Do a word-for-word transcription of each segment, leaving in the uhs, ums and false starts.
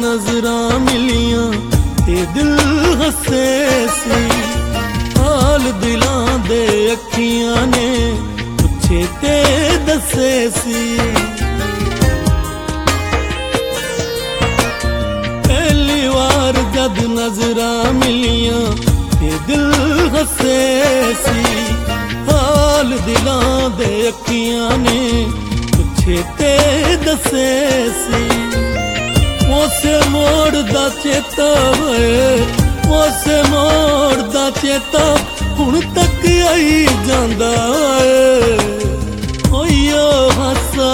नजरां मिलियां ते दिल हसे सी, हाल दिलां दे अखियां ने पुछे ते दसे सी। पहली बार जद नजरां मिलियां ते दिल हसे सी, हाल दिलां दे अखियां ने पुछे ते दसे सी। उसे मोड़ दा चेता होए, उसे मोड़ दा चेता हुण तक आई जांदा है। ओयो हासा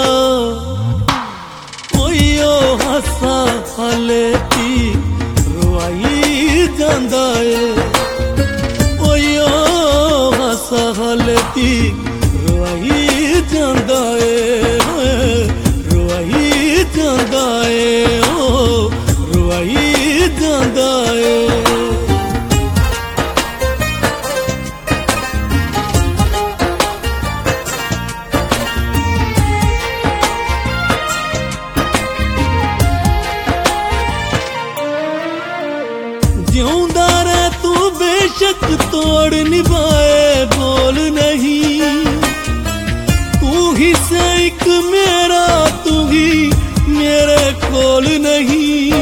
ओयो हासा हाले ती रोई जांदा है। ओयो हासा हाले ती रोई जांदा है, रोई जांदा है, ओ रोई जांदा है। जिਉਂदा रह तू बेशक तोड़ निभाए बोल नहीं, तू ही से एक मेरा, तू ही मेरे कोल नहीं।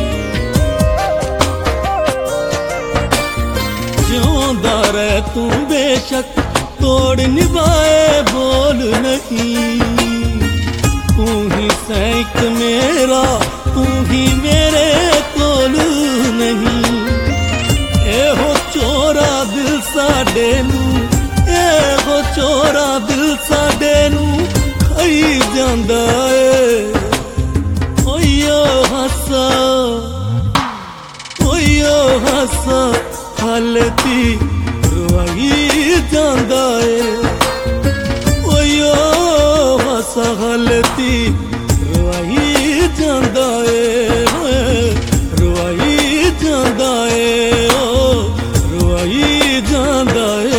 जिਉਂदा रह तू बेशक तोड़ निभाए बोल नहीं, तू ही से एक मेरा, तू ही मेरे कोल नहीं। एहो चोरा दिल साडे नू, एहो चोरा दिल साडे नू खाई जांदा है। ओयो हासा ओयो हासा हालती रोई जांदा है। ओयो हासा हालती रोई जांदा है, रोई जांदा है, ओ रोई जांदा है।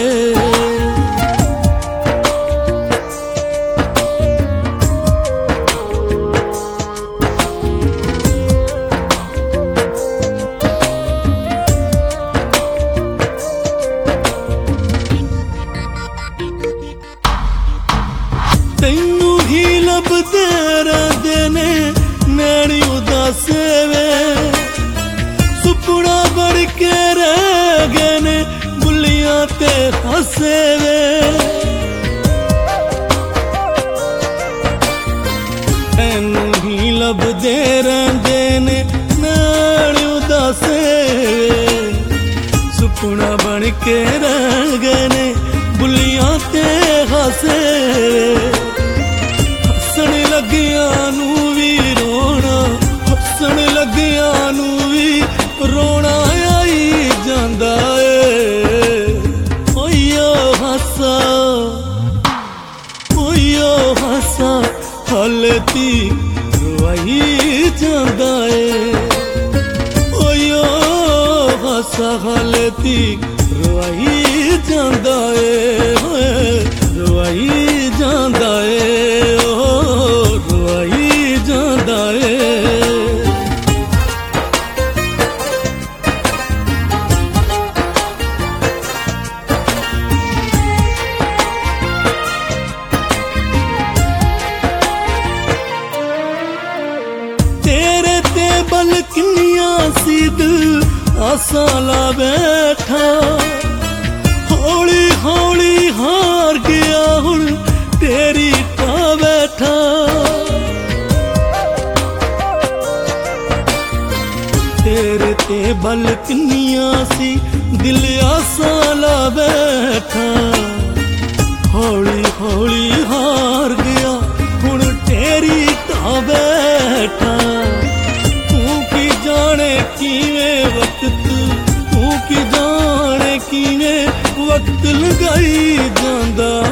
तैनू ही लभदे रहिंदे ने नैनी उदासे वे, सुपना बन के रह गए ने बुलियां ते हसे वे। तैनू ही लभदे रहिंदे ने नैनी उदासे वे, सुपना बन के रह गए ने बुलियां ते हसे वे। हसन लगिया नू भी रोना, हसन लगिया नू भी रोना आई जांदा है। ओयो हासा ओयो हासा हालती रोई जांदा है। ओयो हासा हालती रोई जांदा है, रोई जांदा है, ओ रोई जांदा है। तेरे ते बल किन्नियां सी दिल आसां ला बैठा, हौली हौली हार गया हुण तेरी टा बैठा। तेरे ते बल किन्नियां सी दिल आसां ला बैठा, हौली हौली हार गया हुण तेरी टा बैठा। तू की जाने किवें वक्त, तू की जाने किवें वक्त लगाई जांदा